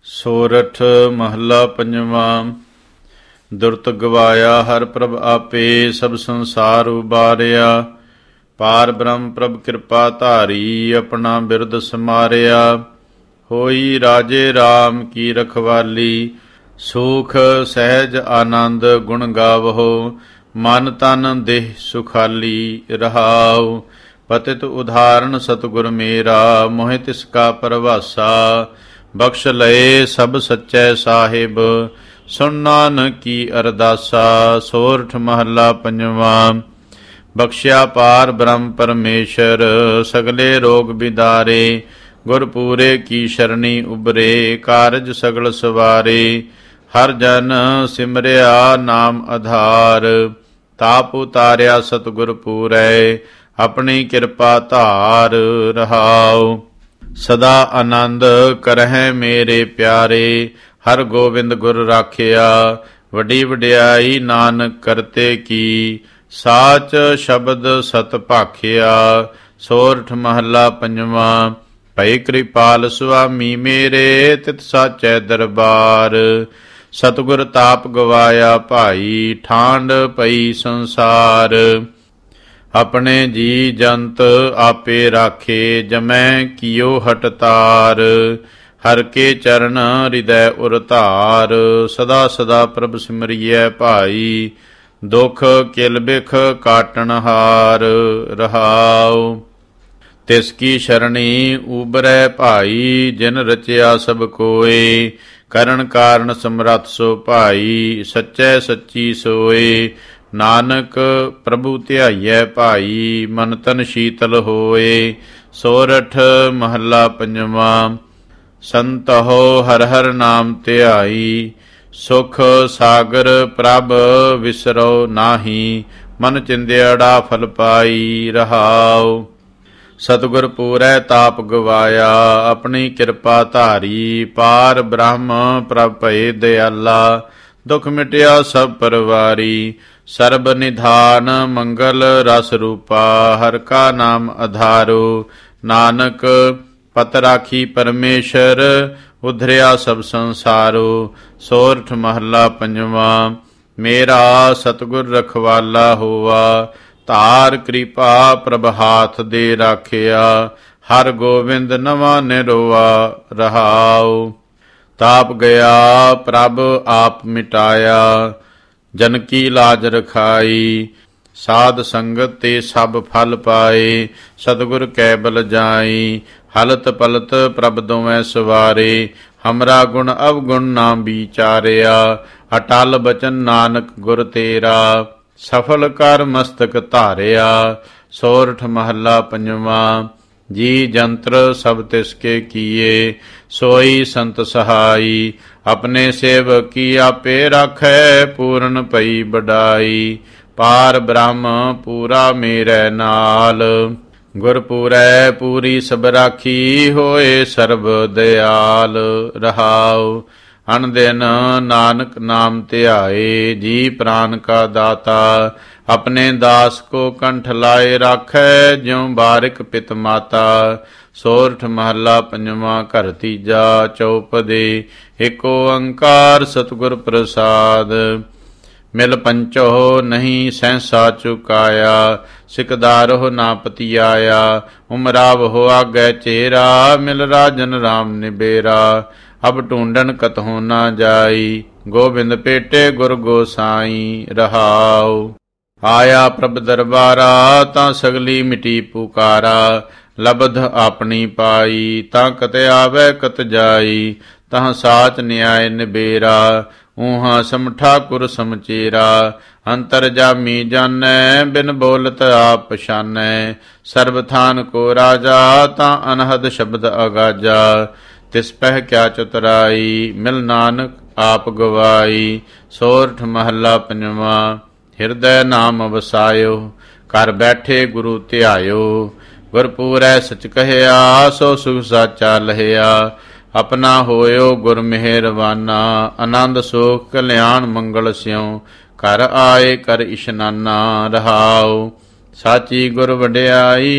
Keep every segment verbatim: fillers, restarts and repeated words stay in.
ਸੋਰਠ ਮਹੱਲਾ ਪੰਜਵਾਂ। ਦੁਰਤ ਗਵਾਇਆ ਹਰਿ ਪ੍ਰਭ ਆਪੇ, ਸਭ ਸੰਸਾਰ ਉਬਾਰਿਆ। ਪਾਰ ਬ੍ਰਹਮ ਪ੍ਰਭ ਕਿਰਪਾ ਧਾਰੀ, ਆਪਣਾ ਬਿਰਦ ਸਮਾਰਿਆ। ਹੋਈ ਰਾਜੇ ਰਾਮ ਕੀ ਰਖਵਾਲੀ, ਸੂਖ ਸਹਿਜ ਆਨੰਦ ਗੁਣ ਗਾਵਹੋ। ਮਨ ਤਨ ਦੇਹ ਸੁਖਾਲੀ ਰਹਾਉ, ਪਤਿਤ ਉਦਾਹਰਨ ਸਤਿਗੁਰ ਮੇਰਾ। ਮੋਹਿ ਤਿਸ ਕਾ ਪਰਵਾਸਾ, ਬਖਸ਼ ਲਏ ਸਭ ਸੱਚੇ ਸਾਹਿਬ। ਸੁਣ ਨਾਨਕ ਕੀ ਅਰਦਾਸਾ। ਸੋਰਠ ਮਹੱਲਾ ਪੰਜਵਾਂ। ਬਖਸ਼ਿਆ ਪਾਰ ਬ੍ਰਹਮ ਪਰਮੇਸ਼ਰ, ਸਗਲੇ ਰੋਗ ਬਿਦਾਰੇ। ਗੁਰ ਪੂਰੇ ਕੀ ਸ਼ਰਣੀ ਉਬਰੇ, ਕਾਰਜ ਸਗਲ ਸਵਾਰੇ। ਹਰ ਜਨ ਸਿਮਰਿਆ ਨਾਮ ਆਧਾਰ, ਤਾਪ ਉਤਾਰਿਆ ਸਤਿਗੁਰ ਪੂਰੈ। ਆਪਣੀ ਕਿਰਪਾ ਧਾਰ ਰਹਾਉ, ਸਦਾ ਆਨੰਦ ਕਰਹਿ ਮੇਰੇ ਪਿਆਰੇ। ਹਰ ਗੋਬਿੰਦ ਗੁਰ ਰਾਖਿਆ, ਵੱਡੀ ਵਡਿਆਈ ਨਾਨਕ ਕਰਤੇ ਕੀ। ਸਾਚ ਸ਼ਬਦ ਸਤ ਭਾਖਿਆ। ਸੋਰਠ ਮਹੱਲਾ ਪੰਜਵਾਂ। ਭਈ ਕਿਰਪਾਲ ਸੁਆਮੀ ਮੇਰੇ, ਤਿਤ ਸਾਚੈ ਦਰਬਾਰ। ਸਤਿਗੁਰ ਤਾਪ ਗਵਾਇਆ ਭਾਈ, ਠਾਂਡ ਪਈ ਸੰਸਾਰ। ਆਪਣੇ ਜੀ ਜੰਤ ਆਪੇ ਰਾਖੇ, ਜਮੈ ਕੀਓ ਹਟਤਾਰ। ਹਰ ਕੇ ਚਰਨ ਹਿਰਦੈ ਉਰ ਧਾਰ, ਸਦਾ ਸਦਾ ਪ੍ਰਭ ਸਿਮਰਿਐ ਭਾਈ। ਦੁਖ ਕਿਲ ਬਿਖ ਕਾਟਣ ਹਾਰ ਰਹਾਉ, ਤਿਸ ਕੀ ਸ਼ਰਣੀ ਉਬਰੈ ਭਾਈ। ਜਿਨ ਰਚਿਆ ਸਭ ਕੋਏ, ਕਰਨ ਕਾਰਨ ਸਮਰੱਥ ਸੋ ਭਾਈ। ਸੱਚੈ ਸੱਚੀ ਸੋਏ, ਨਾਨਕ ਪ੍ਰਭੂ ਧਿਆਈਐ ਭਾਈ। ਮਨ ਤਨ ਸ਼ੀਤਲ ਹੋਏ। ਸੋਰਠ ਮਹੱਲਾ ਪੰਜਵਾਂ। ਸੰਤਹੁ ਹਰਿ ਹਰਿ ਨਾਮ ਧਿਆਈ, ਸੁਖ ਸਾਗਰ ਪ੍ਰਭ ਵਿਸਰੋ ਨਾਹੀ। ਮਨ ਚਿੰਦਿਆੜਾ ਫਲ ਪਾਈ ਰਹਾਉ, ਸਤਿਗੁਰ ਪੂਰੈ ਤਾਪ ਗਵਾਇਆ। ਆਪਣੀ ਕਿਰਪਾ ਧਾਰੀ, ਪਾਰ ਬ੍ਰਹਮ ਪ੍ਰਭ ਭਏ ਦਿਆਲਾ। ਦੁਖ ਮਿਟਿਆ ਸਭ ਪਰਵਾਰੀ, ਸਰਬ ਨਿਧਾਨ ਮੰਗਲ ਰਸ ਰੂਪਾ। ਹਰ ਕਾ ਨਾਮ ਆਧਾਰੋ, ਨਾਨਕ ਪਤ ਰਾਖੀ ਪਰਮੇਸ਼ਰ। ਉਧਰਿਆ ਸਭ ਸੰਸਾਰੋ। ਸੋਰਠ ਮਹੱਲਾ ਪੰਜਵਾਂ। ਮੇਰਾ ਸਤਿਗੁਰ ਰਖਵਾਲਾ ਹੋਵਾ, ਧਾਰ ਕਿਰਪਾ ਪ੍ਰਭ ਹਾਥ ਦੇ ਰਾਖਿਆ। ਹਰ ਗੋਬਿੰਦ ਨਵਾਂ ਨਿਰੋਆ ਰਹਾਉ, ਤਾਪ ਗਿਆ ਪ੍ਰਭ ਆਪ ਮਿਟਾਇਆ। ਜਨ ਕੀ ਲਾਜ ਰਖਾਈ, ਸਾਧ ਸੰਗਤ ਤੇ ਸਭ ਫਲ ਪਾਏ। ਸਤਿਗੁਰ ਕੈ ਬਲ ਜਾਈ, ਹਲਤ ਪਲਤ ਪ੍ਰਭ ਦੋਵੇਂ ਸਵਾਰੇ। ਹਮਰਾ ਗੁਣ ਅਵਗੁਣ ਨਾ ਵਿਚਾਰਿਆ, ਅਟਲ ਬਚਨ ਨਾਨਕ ਗੁਰ ਤੇਰਾ। ਸਫਲ ਕਰ ਮਸਤਕ ਧਾਰਿਆ। ਸੋਰਠ ਮਹੱਲਾ ਪੰਜਵਾਂ। ਜੀ ਜੰਤਰ ਸਭ ਤਿਸ ਕੇ ਕੀਏ, ਸੋਈ ਸੰਤ ਸਹਾਈ। ਆਪਣੇ ਸੇਵਕ ਕੀ ਆਪੇ ਰਾਖੈ, ਪੂਰਨ ਪਈ ਬਡਾਈ। ਪਾਰ ਬ੍ਰਹਮ ਪੂਰਾ ਮੇਰੇ ਨਾਲ, ਗੁਰ ਪੂਰੈ ਪੂਰੀ ਸਭ ਰਾਖੀ। ਹੋਏ ਸਰਬ ਦਿਆਲ ਰਹਾਉ, ਅਨ ਦਿਨ ਨਾਨਕ ਨਾਮ ਧਿਆਏ। ਜੀ ਪ੍ਰਾਨ ਕਾ ਦਾਤਾ, ਆਪਣੇ ਦਾਸ ਕੋ ਕੰਠ ਲਾਏ ਰਾਖੈ। ਜਿਉ ਬਾਰਿਕ ਪਿਤ ਮਾਤਾ। ਸੋਰਠ ਮਹੱਲਾ ਪੰਜਵਾਂ। ਘਰ ਤੀਜਾ ਚਉਪਦੇ, ਏਕ ਓੰਕਾਰ ਸਤਿਗੁਰ ਪ੍ਰਸਾਦ। ਮਿਲ ਪੰਚੋ ਨਹੀਂ ਸਹਿਸਾ ਚੁਕਾਇਆ, ਸਿਕਦਾਰੋ ਨਾ ਪਤੀਆਇਆ। ਉਮਰਾਵਹੁ ਆਗੈ ਚੇਰਾ, ਮਿਲ ਰਾਜਨ ਰਾਮ ਨਿਬੇਰਾ। ਅਬ ਢੂੰਡਨ ਕਤਹੁ ਨਾ ਜਾਈ, ਗੋਬਿੰਦ ਭੇਟੇ ਗੁਰ ਗੋਸਾਈ ਰਹਾਉ। ਆਇਆ ਪ੍ਰਭ ਦਰਬਾਰਾ, ਤਾਂ ਸਗਲੀ ਮਿਟੀ ਪੁਕਾਰਾ। ਲਬਧ ਆਪਣੀ ਪਾਈ, ਤਾਂ ਕਤ ਆਵੈ ਕਤ ਜਾਈ। ਤਹਾਂ ਸਾਚ ਨਿਆਇ ਨਿਬੇਰਾ, ਊਹਾਂ ਸਮ ਠਾਕੁਰ ਸਮਚੇਰਾ। ਅੰਤਰ ਜਾਮੀ ਜਾਨੈ, ਬਿਨ ਬੋਲਤ ਆਪ ਪਛਾਨੈ। ਸਰਬ ਥਾਨ ਕੋ ਰਾਜਾ, ਤਾਂ ਅਨਹਦ ਸ਼ਬਦ ਅਗਾਜਾ। ਤਿਸ ਪਹਿ ਕਿਆ ਚਤੁਰਾਈ, ਮਿਲ ਨਾਨਕ ਆਪ ਗਵਾਈ। ਸੋਰਠ ਮਹੱਲਾ ਪੰਜਵਾਂ। ਹਿਰਦੈ ਨਾਮ ਵਸਾਇਓ, ਘਰ ਬੈਠੇ ਗੁਰੂ ਧਿਆਇਓ। ਗੁਰ ਪੂਰੈ ਸਚ ਕਹਿਆ, ਸੋ ਸੁਖ ਸਾਚਾ ਲਹਿਆ। ਆਪਣਾ ਹੋਇਓ ਗੁਰ ਮਿਹਰਵਾਨਾ, ਆਨੰਦ ਸੁਖ ਕਲਿਆਣ ਮੰਗਲ ਸਿਉ। ਘਰ ਆਏ ਕਰ ਇਸ਼ਨਾਨਾ ਰਹਾਉ, ਸਾਚੀ ਗੁਰ ਵਡਿਆਈ।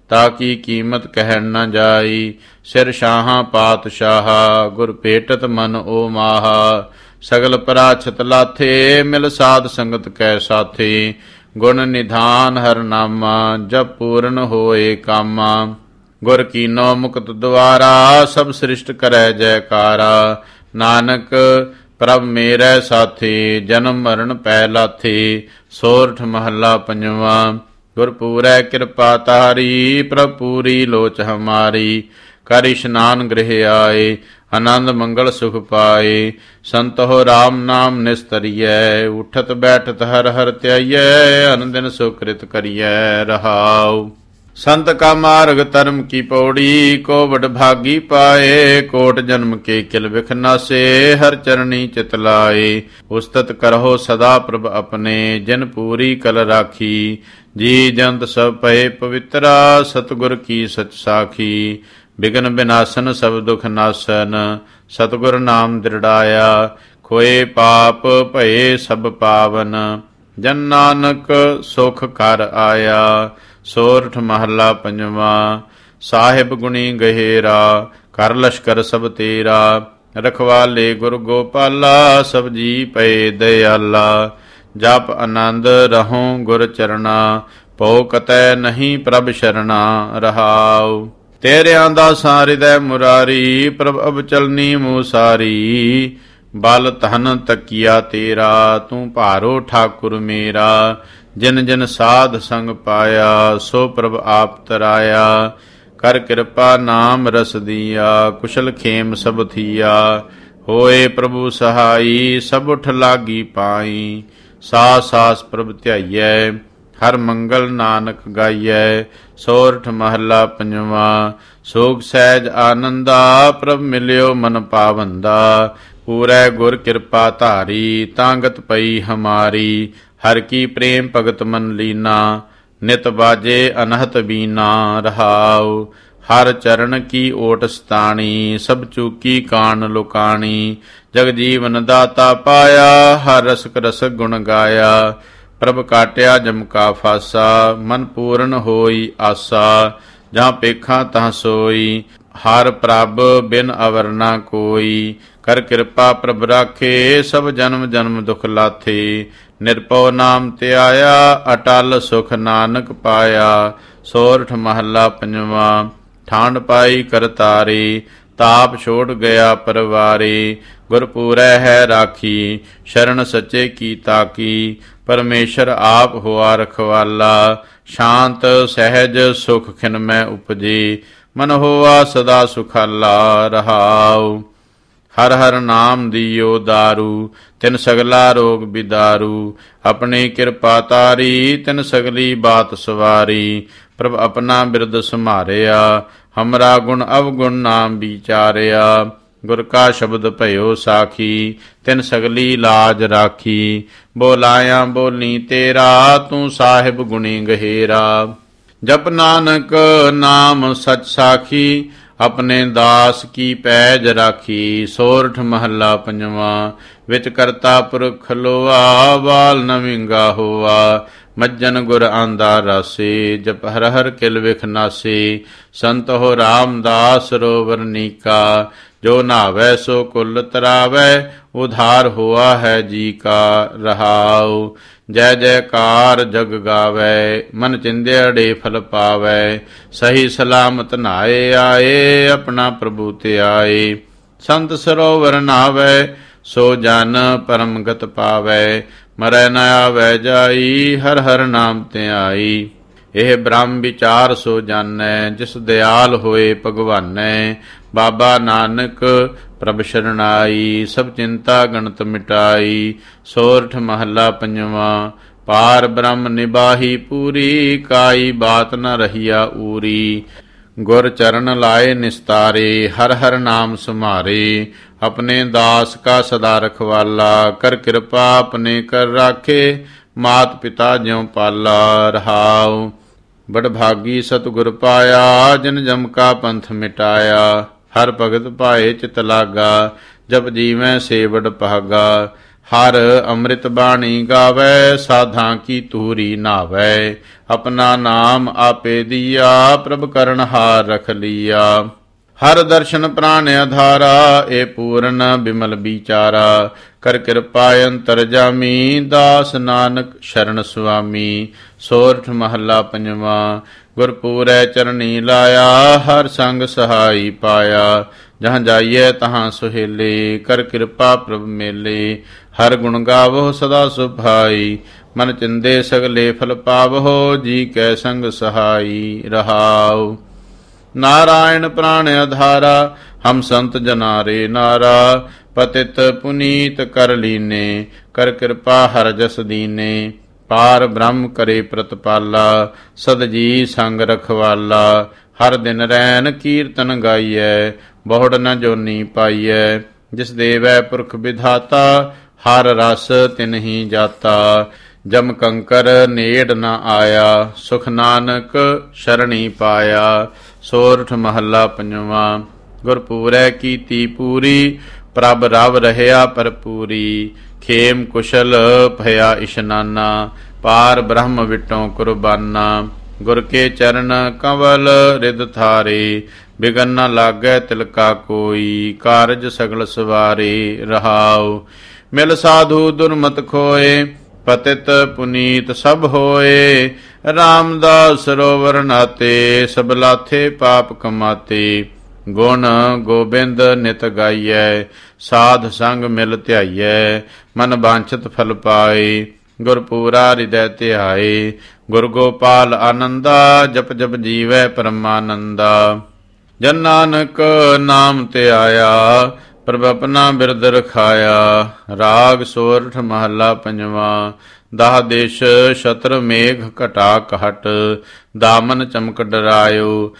ਤਾਕੀ ਕੀਮਤ ਕਹਿਣ ਨ ਜਾਈ। ਸਿਰ ਸ਼ਾਹਾਂ ਪਾਤਸ਼ਾਹਾ, ਗੁਰ ਭੇਟਤ ਮਨ ਓ ਮਾਹਾ। ਸਗਲ ਪਰਾਛਤ ਲਾਥੇ, ਮਿਲ ਸਾਧ ਸੰਗਤ ਕੈ ਸਾਥੇ। ਗੁਣ ਨਿਧਾਨ ਹਰ ਨਾਮਾ, ਜਪ ਪੂਰਨ ਹੋਏ ਕਾਮਾ। ਗੁਰ ਕੀਨੋ ਮੁਕਤ ਦੁਆਰਾ, ਸਭ ਸ੍ਰਿਸ਼ਟ ਕਰੈ ਜੈਕਾਰਾ। ਨਾਨਕ ਪ੍ਰਭ ਮੇਰੇ ਸਾਥੀ, ਜਨਮ ਮਰਨ ਪੈ ਲਾਥੀ। ਸੋਰਠ ਮਹੱਲਾ ਪੰਜਵਾ। ਗੁਰ ਪੂਰੈ ਕਿਰਪਾ ਤਾਰੀ, ਪ੍ਰਭ ਪੂਰੀ ਲੋਚ ਹਮਾਰੀ। ਕਰ ਇਸ਼ਨਾਨ ਗ੍ਰਹਿ ਆਏ, ਆਨੰਦ ਮੰਗਲ ਸੁਖ ਪਾਏ। ਸੰਤੋ ਰਾਮ ਨਾਮ ਨਿਸਤਰੀਐ, ਉਠਤ ਬੈਠਤ ਹਰ ਹਰ ਧਿਆਈਐ। ਅਨੰਦਿਨ ਸੁਕ੍ਰਿਤ ਕਰੀਐ ਰਹਾਉ। ਸੰਤ ਕਾ ਮਾਰਗ ਧਰਮ ਕੀ ਪੌੜੀ, ਕੋ ਵਡ ਭਾਗੀ ਪਾਏ। ਕੋਟ ਜਨਮ ਕੇ ਕਿਲ ਵਿਖ ਨਾਸੇ, ਹਰ ਚਰਣੀ ਚਿਤ ਲਾਏ। ਉਸਤਤ ਕਰਹੁ ਸਦਾ ਪ੍ਰਭ ਆਪਣੇ, ਜਿਨ ਪੂਰੀ ਕਲ ਰਾਖੀ। ਜੀ ਜੰਤ ਸਭ ਪਏ ਪਵਿੱਤਰਾ, ਸਤਿਗੁਰ ਕੀ ਸਚ ਸਾਖੀ। ਬਿਗਨ ਬਿਨਾਸਨ ਸਭ ਦੁਖ ਨਾਸਨ, ਸਤਿਗੁਰ ਨਾਮ ਦ੍ਰਿੜਾਇਆ। ਖੋਏ ਪਾਪ ਭਏ ਸਭ ਪਾਵਨ, ਜਨ ਨਾਨਕ ਸੁਖ ਕਰ ਆਇਆ। ਸੋਰਠ ਮਹੱਲਾ ਪੰਜਵਾ। ਸਾਹਿਬ ਗੁਣੀ ਗਹਿਰਾ, ਕਰ ਲਸ਼ਕਰ ਸਭ ਤੇਰਾ। ਰਖਵਾਲੇ ਗੁਰ ਗੋਪਾਲਾ, ਸਭ ਜੀ ਪਏ ਦਇਆਲਾ। ਜਪ ਆਨੰਦ ਰਹੋ ਗੁਰ ਚਰਣਾ, ਪਉ ਕਤੈ ਨਹੀਂ ਪ੍ਰਭ ਸ਼ਰਣਾ ਰਹਾਉ। ਤੇਰਿਆਂ ਦਾ ਹਿਰਦੈ ਮੁਰਾਰੀ, ਪ੍ਰਭ ਅਬ ਚਲਨੀ ਮੂਸਾਰੀ। ਬਲ ਧਨ ਤਕੀਆ ਤੇਰਾ, ਤੂੰ ਭਾਰੋ ਠਾਕੁਰ ਮੇਰਾ। ਜਿਨ ਜਿਨ ਸਾਧ ਸੰਗ ਪਾਇਆ, ਸੋ ਪ੍ਰਭ ਆਪ ਤਰਾਇਆ। ਕਰ ਕਿਰਪਾ ਨਾਮ ਰਸ ਦੀਆ, ਕੁਸ਼ਲ ਖੇਮ ਸਭ ਥੀਆ। ਹੋਏ ਪ੍ਰਭੂ ਸਹਾਈ, ਸਭ ਉਠ ਲਾਗੀ ਪਾਈ। ਸਾਸ ਸਾਸ ਪ੍ਰਭ ਧਿਆਈਐ, ਹਰ ਮੰਗਲ ਨਾਨਕ ਗਾਈਐ। ਸੋਰਠ ਮਹੱਲਾ ਪੰਜਵਾ। ਸੋਗ ਸਹਿਜ ਆਨੰਦਾ, ਪ੍ਰਭ ਮਿਲਿਓ ਮਨ ਪਾਵੰਦਾ। ਪੂਰੈ ਗੁਰ ਕਿਰਪਾ ਧਾਰੀ, ਤਾਂਗਤ ਪਈ ਹਮਾਰੀ। ਹਰ ਕੀ ਪ੍ਰੇਮ ਭਗਤ ਮਨ ਲੀਨਾ, ਨਿਤ ਬਾਜੇ ਅਨਹਤ ਬੀਨਾ ਰਹਾਉ। ਹਰ ਚਰਨ ਕੀ ਓਟ ਸਤਾਣੀ, ਸਭ ਚੂਕੀ ਕਾਣ ਲੁਕਾਣੀ। ਜਗ ਜੀਵਨ ਦਾਤਾ ਪਾਇਆ, ਹਰ ਰਸਕ ਰਸਕ ਗੁਣ ਗਾਇਆ। ਪ੍ਰਭ ਕਾਟਿਆ ਜਮ ਕਾ ਫਾਸਾ, ਮਨ ਪੂਰਨ ਹੋਈ ਆਸਾ। ਜਾਂ ਪੇਖਾਂ ਤਹਾਂ ਸੋਈ, ਹਰ ਪ੍ਰਭ ਬਿਨ ਅਵਰ ਨਾ ਕੋਈ। ਕਰ ਕਿਰਪਾ ਪ੍ਰਭ ਰਾਖੇ, ਸਭ ਜਨਮ ਜਨਮ ਦੁਖ ਲਾਥੇ। ਨਿਰਭਉ ਨਾਮ ਧਿਆਇਆ, ਅਟਲ ਸੁਖ ਨਾਨਕ ਪਾਇਆ। ਸੋਰਠ ਮਹੱਲਾ ਪੰਜਵਾ। ਠਾਂਡ ਪਾਈ ਕਰਤਾਰੇ, ਤਾਪ ਛੋੜ ਗਿਆ ਪਰਵਾਰੇ। ਗੁਰ ਪੂਰੈ ਹੈ ਰਾਖੀ, ਸ਼ਰਨ ਸੱਚੇ ਕੀ ਤਾਕੀ। ਪਰਮੇਸ਼ਰ ਆਪ ਹੋਆ ਰਖਵਾਲਾ, ਸ਼ਾਂਤ ਸਹਿਜ ਸੁਖ ਖਿਨ ਮੈਂ ਉਪਜੇ। ਮਨ ਹੋਆ ਸਦਾ ਸੁਖਾਲਾ ਰਹਾਉ। ਹਰ ਹਰ ਨਾਮ ਦੀਓ ਦਾਰੂ, ਤਿਨ ਸਗਲਾ ਰੋਗ ਬਿਦਾਰੂ। ਆਪਣੀ ਕਿਰਪਾ ਤਾਰੀ, ਤਿਨ ਸਗਲੀ ਬਾਤ ਸਵਾਰੀ। ਪ੍ਰਭ ਆਪਣਾ ਬਿਰਦ ਸੰਭਾਰਿਆ, ਹਮਰਾ ਗੁਣ ਅਵਗੁਣ ਨਾਮ ਵਿਚਾਰਿਆ। ਗੁਰ ਕਾ ਸ਼ਬਦ ਭਇਓ ਸਾਖੀ, ਤਿਨ ਸਗਲੀ ਲਾਜ ਰਾਖੀ। ਬੋਲਾਇਆ ਬੋਲੀ ਤੇਰਾ, ਤੂੰ ਸਾਹਿਬ ਗੁਣੀ ਗਹਿਰਾ। ਜਪ ਨਾਨਕ ਨਾਮ ਸਚ ਸਾਖੀ, ਆਪਣੇ ਦਾਸ ਕੀ ਪੈਜ ਰਾਖੀ। ਸੋਰਠ ਮਹੱਲਾ ਪੰਜਵਾ। ਵਿੱਚ ਕਰਤਾ ਪੁਰਖ ਲੋਆ, ਵਾਲ ਨ ਵਿੰਗਾ ਹੋਆ। ਮੱਜਨ ਗੁਰ ਆਂਦਾ ਰਾਸੇ, ਜਪ ਹਰ ਹਰ ਕਿਲ ਵਿਖ ਨਾਸੇ। ਸੰਤ ਹੋ ਰਾਮਦਾਸ ਸਰੋਵਰ ਨੀਕਾ, ਜੋ ਨਾਵੈ ਸੋ ਕੁਲ ਤਰਾਵੈ। ਉਧਾਰ ਹੋਆ ਹੈ ਜੀ ਕਾ ਰਹਾਉ। ਜੈ ਜੈਕਾਰ ਜਗ ਗਾਵੈ, ਮਨ ਚਿੰਦਿਆੜੇ ਫਲ ਪਾਵੈ। ਸਹੀ ਸਲਾਮਤ ਨਾਏ ਆਏ, ਆਪਣਾ ਪ੍ਰਭੂ ਤੇ ਆਏ। ਸੰਤ ਸਰੋਵਰ ਨਾਵੈ, ਸੋ ਜਨ ਪਰਮ ਗਤ ਪਾਵੈ। ਮਰੈ ਨ ਆਵੈ ਜਾਈ, ਹਰ ਹਰ ਨਾਮ ਧਿਆਈ। ਇਹ ਬ੍ਰਹਮ ਵਿਚਾਰ ਸੋ ਜਾਣੈ, ਜਿਸ ਦਿਆਲ ਹੋਏ ਭਗਵਾਨੈ। ਬਾਬਾ ਨਾਨਕ ਪ੍ਰਭ ਸ਼ਰਣਾਈ, ਸਭ ਚਿੰਤਾ ਗਣਤ ਮਿਟਾਈ। ਸੋਰਠ ਮਹੱਲਾ ਪੰਜਵਾ। ਪਾਰ ਬ੍ਰਹਮ ਨਿਬਾਹੀ ਪੂਰੀ, ਕਾਈ ਬਾਤ ਨ ਰਹੀਆ ਊਰੀ। ਗੁਰ ਚਰਨ ਲਾਏ ਨਿਸਤਾਰੇ, ਹਰ ਹਰ ਨਾਮ ਸੁਮਾਰੇ। ਆਪਣੇ ਦਾਸ ਕਾ ਸਦਾ ਰਖਵਾਲਾ, ਕਰ ਕਿਰਪਾ ਆਪਣੇ ਕਰ ਰਾਖੇ। ਮਾਤ ਪਿਤਾ ਜਿਉ ਪਾਲਾ ਰਹਾਉ। ਬੜ ਭਾਗੀ ਸਤਿਗੁਰ ਪਾਇਆ, ਜਿਨ ਜਮ ਕਾ ਪੰਥ ਮਿਟਾਇਆ। ਹਰ ਭਗਤ ਭਾਏ ਚਿਤ ਲਾਗਾ, ਜਪ ਜੀਵੈ ਸੇ ਵਡ ਭਾਗਾ। ਹਰ ਅੰਮ੍ਰਿਤ ਬਾਣੀ ਗਾਵੈ, ਸਾਧਾਂ ਕੀ ਤੂਰੀ ਨਾਵੈ। ਆਪਣਾ ਨਾਮ ਆਪੇ ਦੀਆ, ਪ੍ਰਭ ਕਰਨ ਹਾਰ ਰਖ ਲੀਆ। ਹਰ ਦਰਸ਼ਨ ਪ੍ਰਾਨ ਆਧਾਰਾ, ਏ ਪੂਰਨ ਬਿਮਲ ਵਿਚਾਰਾ। ਕਰ ਕਿਰਪਾ ਅੰਤਰ ਜਾਮੀ, ਦਾਸ ਨਾਨਕ ਸ਼ਰਨ ਸੁਆਮੀ। ਸੋਰਠ ਮਹੱਲਾ ਪੰਜਵਾਂ। ਗੁਰਪੂਰੈ ਚਰਣੀ ਲਾਇਆ, ਹਰ ਸੰਗ ਸਹਾਈ ਪਾਇਆ। ਜਹਾਂ ਜਾਈਐ ਤਹਾਂ ਸੁਹੇਲੇ, ਕਰ ਕਿਰਪਾ ਪ੍ਰਭ ਮੇਲੇ। ਹਰ ਗੁਣ ਗਾਵੋ ਸਦਾ ਸੁਭਾਈ, ਮਨ ਚਿੰਦੇ ਸਗਲੇ ਫਲ ਪਾਵਹੁ। ਜੀ ਕੈ ਸੰਗ ਸਹਾਈ ਰਹਾਉ। ਨਾਰਾਇਣ ਪ੍ਰਾਣ ਆਧਾਰਾ, ਹਮ ਸੰਤ ਜਨਾ ਰੇ ਨਾਰਾ। ਪਤਿਤ ਪੁਨੀਤ ਕਰ ਲੀਨੇ, ਕਰ ਕਿਰਪਾ ਹਰਿ ਜਸ ਦੀਨੇ। ਪਾਰ ਬ੍ਰਹਮ ਕਰੇ ਪ੍ਰਤਪਾਲਾ, ਸਦ ਜੀ ਸੰਗ ਰਖਵਾਲਾ। ਹਰ ਦਿਨ ਰੈਨ ਕੀਰਤਨ ਗਾਈਐ, ਬਹੁੜ ਨ ਜੋਨੀ ਪਾਈਐ। ਜਿਸ ਦੇਵੈ ਪੁਰਖ ਵਿਧਾਤਾ, ਹਰ ਰਸ ਤਿਨਹੀ ਜਾਤਾ। ਜਮ ਕੰਕਰ ਨੇੜ ਨ ਆਇਆ, ਸੁਖ ਨਾਨਕ ਸ਼ਰਣੀ ਪਾਇਆ। ਸੋਰਠ ਮਹੱਲਾ ਪੰਜਵਾਂ। ਗੁਰਪੂਰੈ ਕੀਤੀ ਪੂਰੀ, ਪ੍ਰਭ ਰਵ ਰਹਿਆ ਭਰਪੂਰੀ। ਖੇਮ ਕੁਸ਼ਲ ਭਇਆ ਇਸ਼ਨਾਨਾ, ਪਾਰ ਬ੍ਰਹਮ ਵਿਟੋਂ ਕੁਰਬਾਨਾ। ਗੁਰ ਕੇ ਚਰਨ ਕੰਵਲ ਰਿਦ ਥਾਰੇ, ਬਿਗਨ ਨ ਲਾਗੈ ਤਿਲਕਾ ਕੋਈ। ਕਾਰਜ ਸਗਲ ਸਵਾਰੇ ਰਹਾਉ। ਮਿਲ ਸਾਧੂ ਦੁਰਮਤ ਖੋਏ, ਪਤਿਤ ਪੁਨੀਤ ਸਭ ਹੋਏ। ਰਾਮਦਾਸ ਸਰੋਵਰ ਨਾਤੇ, ਸਭ ਲਾਥੇ ਪਾਪ ਕਮਾਤੇ। ਗੁਣ ਗੋਬਿੰਦ ਨਿਤ ਗਾਈਐ, ਸਾਧ ਸੰਗ ਮਿਲ ਧਿਆਈਐ। ਮਨ ਬਾਂਛਤ ਫਲ ਪਾਏ, ਗੁਰਪੂਰਾ ਹਿਰਦੈ ਧਿਆਏ। ਗੁਰ ਗੋਪਾਲ ਆਨੰਦਾ, ਜਪ ਜਪ ਜੀਵੈ ਪਰਮਾਨੰਦਾ। ਜਨ ਨਾਨਕ ਨਾਮ ਧਿਆਇਆ, ਪ੍ਰਭ ਆਪਣਾ ਬਿਰਦ ਰਖਾਇਆ। ਰਾਗ ਸੋਰਠ ਮਹੱਲਾ ਪੰਜਵਾਂ। ਦਾਹ ਦੇਸ਼ ਸ਼ਤਰ ਮੇਘ ਘਟਾ ਕਹਟ, ਦਾਮਨ ਚਮਕ ਡਰਾਇਓ।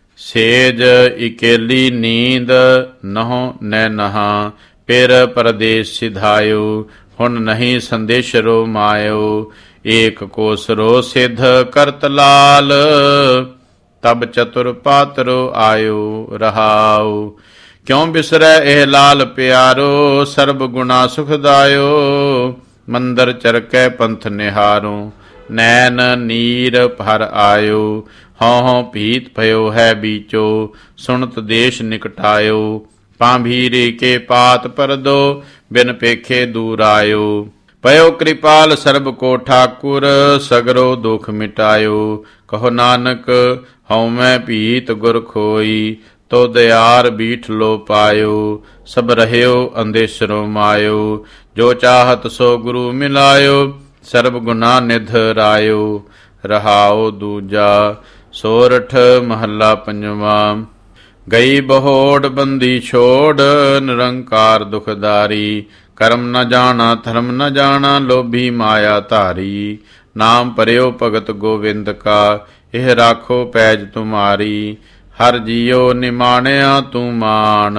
ਸੇਜ ਇਕੇਲੀ ਨੀਂਦ ਨਹੁ ਨੈ ਨਹਾ, ਪਿਰ ਪਰਦੇਸ ਸਿਧਾਇਓ। ਹੁਣ ਨਹੀਂ ਸੰਦੇਸ਼ਰੋ ਮਾਇਓ, ਏਕ ਕੋਸਰੋ ਸਿਧ ਕਰਤ ਲਾਲ। ਤਬ ਚਤੁਰ ਪਾਤਰੋ ਆਇਓ ਰਹਾਉ। ਕਿਉ ਬਿਸਰੈ ਇਹ ਲਾਲ ਪਿਆਰੋ, ਸਰਬ ਗੁਣਾ ਸੁਖਦਾਇਓ। ਮੰਦਰ ਚਰਕੈ ਪੰਥ ਨਿਹਾਰੋ, ਨੈਣ ਨੀਰ ਭਰ ਆਇਓ। ਹਉ ਹਉ ਭੀਤ ਭਇਓ ਹੈ ਬੀਚੋ, ਸੁਣਤ ਦੇਸ਼ ਨਿਕਟਾਇਓ। ਪਾਂਭੀਰੇ ਕੇ ਪਾਤ ਪਰਦੋ, ਬਿਨ ਪੇਖੇ ਦੂਰ ਆਇਓ। ਪਇਓ ਕਿਰਪਾਲ ਸਰਬ ਕੋ ਠਾਕੁਰ, ਸਗਰੋ ਦੁਖ ਮਿਟਾਇਓ। ਕਹੋ ਨਾਨਕ ਹਉ ਮੈਂ ਭੀਤ ਗੁਰ ਖੋਈ, ਤੋ ਦਿਆਰ ਬੀਠ ਲੋ ਪਾਇਓ। ਸਭ ਰਹਿਓ ਅੰਦੇਸ਼ਰੋ ਮਾਇਓ, ਜੋ ਚਾਹਤ ਸੋ ਗੁਰੂ ਮਿਲਾਇਓ। ਸਰਬ ਗੁਨਾ ਨਿਧ ਰਾਇਓ, ਰਹਾਉ ਦੂਜਾ। ਸੋਰਠ ਮਹੱਲਾ ਪੰਜਵਾਂ। ਗਈ ਬਹੋੜ ਬੰਦੀ ਛੋੜ, ਨਿਰੰਕਾਰ ਦੁਖਦਾਰੀ। ਕਰਮ ਨ ਜਾਣਾ ਧਰਮ ਨ ਜਾਣਾ, ਲੋਭੀ ਮਾਇਆ ਧਾਰੀ। ਨਾਮ ਭਰਿਓ ਭਗਤ ਗੋਵਿੰਦ ਕਾ, ਇਹ ਰਾਖੋ ਪੈਜ ਤੁਮਾਰੀ। ਹਰ ਜੀਓ ਨਿਮਾਣਿਆ ਤੂੰ ਮਾਣ,